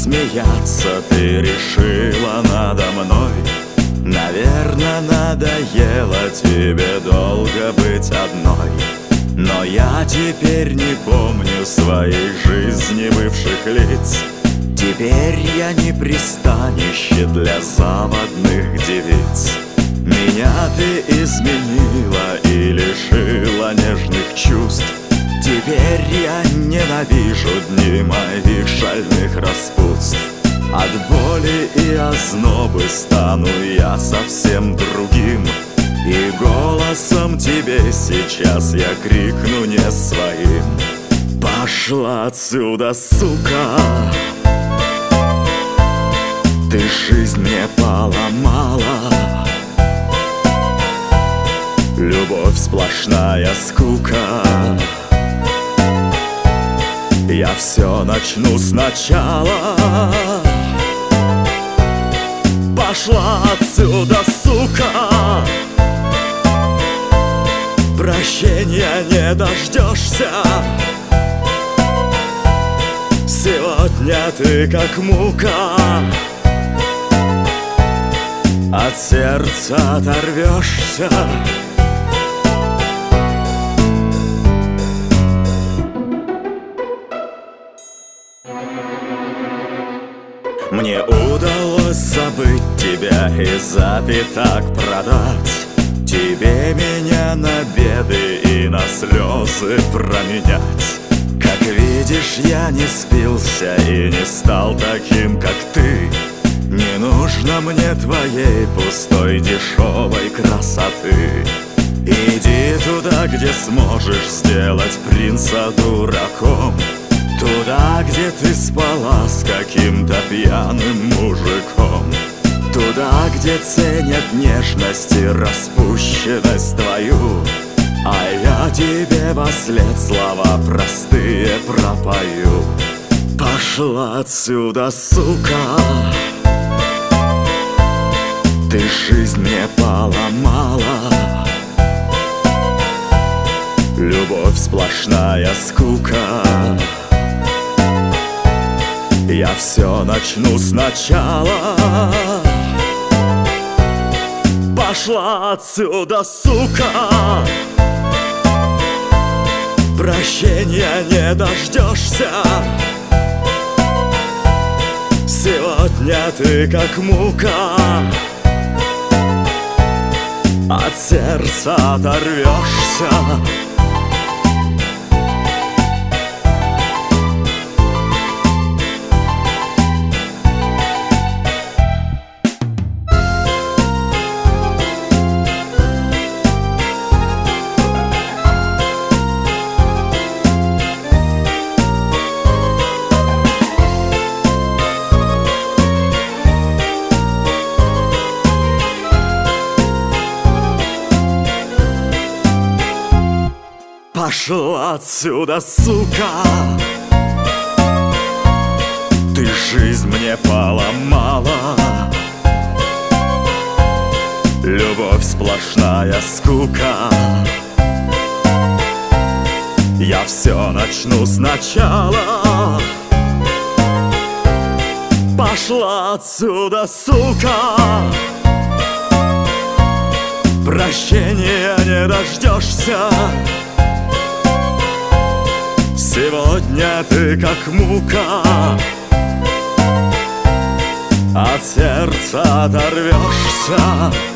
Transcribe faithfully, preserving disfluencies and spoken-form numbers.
посмеяться ты решила надо мной. Наверно, надоело тебе долго быть одной. Но я теперь не помню своей жизни бывших лиц. Теперь я не пристанище для заводных девиц. Меня ты изменила и лишила нежных чувств. Теперь я ненавижу дни моих шальных распутств. От боли и ознобы стану я совсем другим. И голосом тебе сейчас я крикну не своим: пошла отсюда, сука! Ты жизнь мне поломала. Любовь сплошная скука. Я все начну сначала. Пошла отсюда, сука! Прощения не дождешься. Сегодня ты как мука. От сердца оторвешься. Мне удалось забыть тебя и за пятак продать. Тебе меня на беды и на слезы променять. Как видишь, я не спился и не стал таким, как ты. Не нужно мне твоей пустой дешевой красоты. Иди туда, где сможешь сделать принца дураком. Туда, где ты спала с каким-то пьяным мужиком. Туда, где ценят нежность и распущенность твою. А я тебе вослед слова простые пропою: пошла отсюда, сука! Ты жизнь мне поломала. Любовь сплошная скука. Я все начну сначала. Пошла отсюда, сука! Прощения не дождешься. Сегодня ты как мука. От сердца оторвешься. Пошла отсюда, сука! Ты жизнь мне поломала. Любовь сплошная скука. Я все начну сначала. Пошла отсюда, сука! Прощения не дождешься. Сегодня ты как мука. От сердца оторвешься.